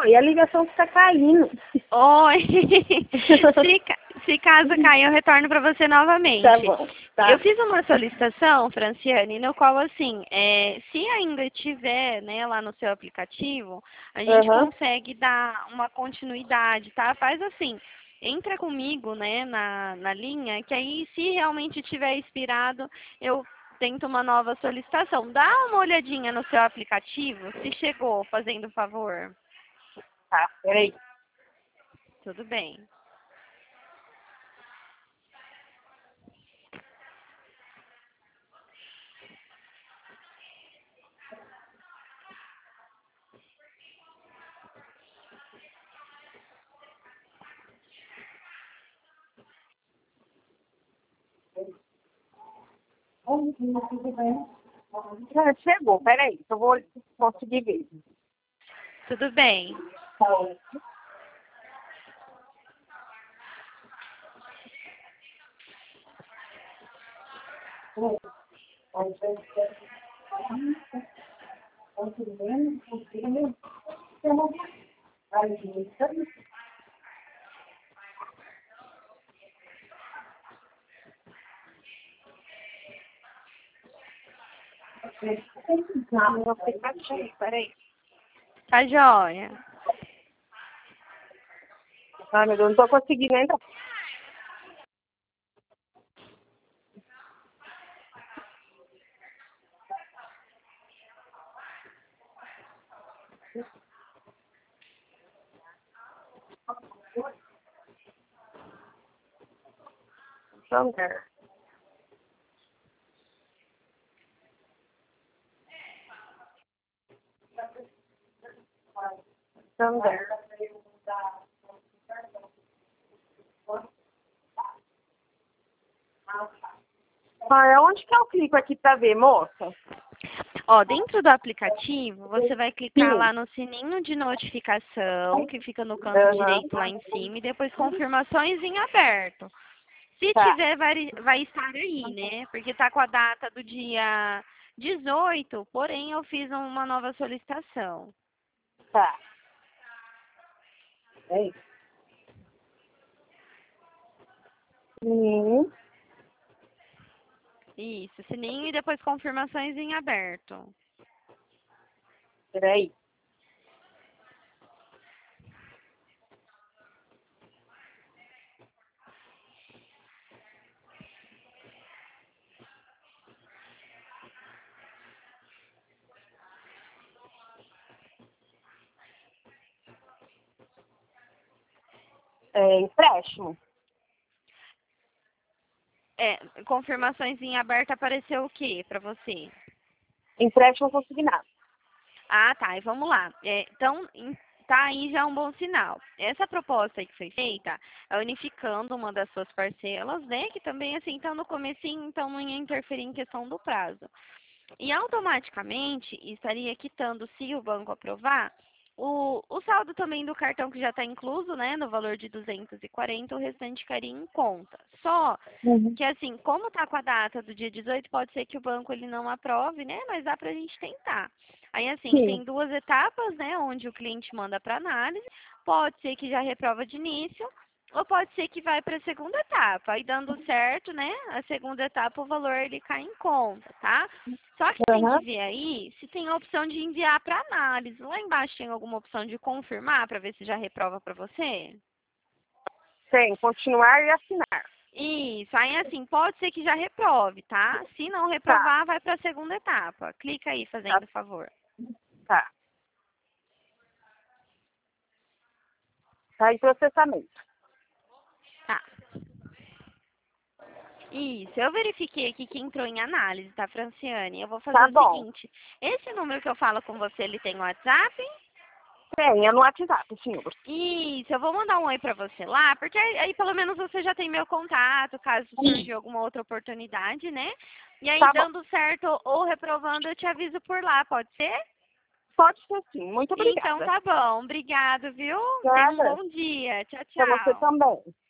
Oi, a ligação está caindo. Oi. Se caso cair, eu retorno para você novamente. Tá bom. Tá. Eu fiz uma solicitação, Franciane, no qual, assim, se ainda tiver, né, lá no seu aplicativo, a gente consegue dar uma continuidade, tá? Faz assim, entra comigo, né, na linha, que aí, se realmente tiver expirado, eu tento uma nova solicitação. Dá uma olhadinha no seu aplicativo, se chegou, fazendo favor. Tá, peraí. Tudo bem. Chegou, peraí, que eu vou conseguir ver. Tudo bem. No aplicativo, peraí. Tá joia. Ai, meu Deus, não tô conseguindo entrar. Thunder. Thunder. Ah, onde que eu clico aqui pra ver, moça? Ó, dentro do aplicativo, você vai clicar lá no sininho de notificação, que fica no canto direito lá em cima, e depois confirmações em aberto. Se tiver, vai estar aí, né? Porque tá com a data do dia 18, porém eu fiz uma nova solicitação. Tá. É isso. Isso, sininho e depois confirmações em aberto. Peraí. Empréstimo. Confirmações em aberto apareceu o quê para você? Empréstimo consignado. Ah, tá. E vamos lá. Então, tá aí já um bom sinal. Essa proposta aí que foi feita é unificando uma das suas parcelas, né? Que também, assim, estão no comecinho, então não ia interferir em questão do prazo. E automaticamente estaria quitando, se o banco aprovar, o saldo também do cartão que já está incluso, né? No valor de 240, o restante ficaria em conta. Só que, assim, como está com a data do dia 18, pode ser que o banco ele não aprove, né? Mas dá para a gente tentar. Aí, assim, tem duas etapas, né? Onde o cliente manda para análise. Pode ser que já reprova de início, ou pode ser que vai para a segunda etapa. Aí, dando certo, né? A segunda etapa, o valor ele cai em conta, tá? Só que tem que ver aí se tem a opção de enviar para análise. Lá embaixo tem alguma opção de confirmar para ver se já reprova para você? Tem, continuar e assinar. Isso, aí assim, pode ser que já reprove, tá? Se não reprovar, vai para a segunda etapa. Clica aí, fazendo favor. Tá. Tá em processamento. Tá. Isso, eu verifiquei aqui que entrou em análise, tá, Franciane? Eu vou fazer o seguinte, esse número que eu falo com você, ele tem WhatsApp? Tem, é no WhatsApp, senhor. Isso, eu vou mandar um oi pra você lá, porque aí pelo menos você já tem meu contato, caso surgir alguma outra oportunidade, né? E aí, dando certo ou reprovando, eu te aviso por lá, pode ser? Pode ser sim, muito obrigada. Então tá bom, obrigado, viu? Tenha um bom dia. Tchau, Pra você tchau. também.